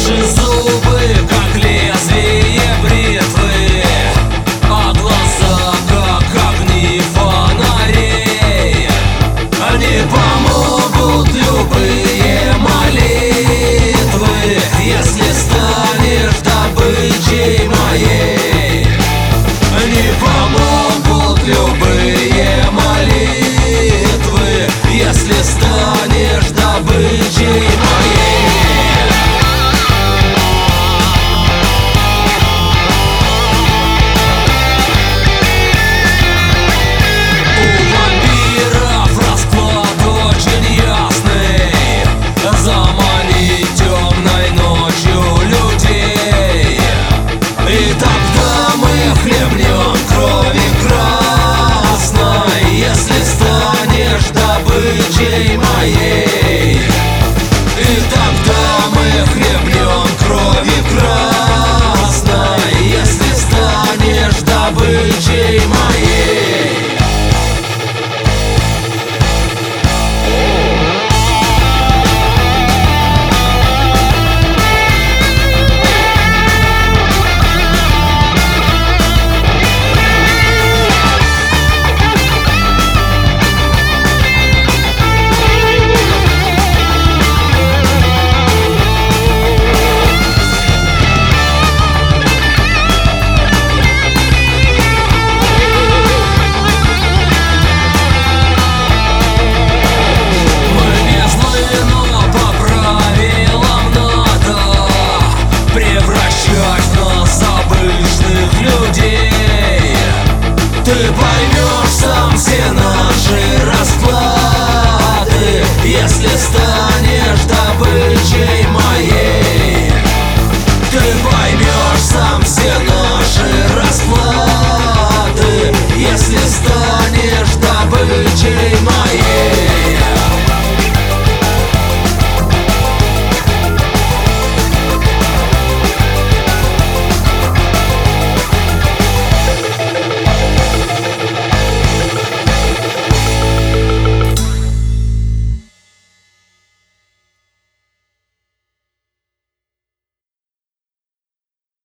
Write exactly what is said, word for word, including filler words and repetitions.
Наши зубы, как лезвие бритвы, а глаза, как огни фонарей. Они помогут любые молитвы, если станешь добычей моей. Они помогут любые молитвы, если станешь добычей моей. Добычей моей. И тогда мы хлебнем крови красной, если станешь добычей моей. Ты поймешь сам все наши расклады, если станешь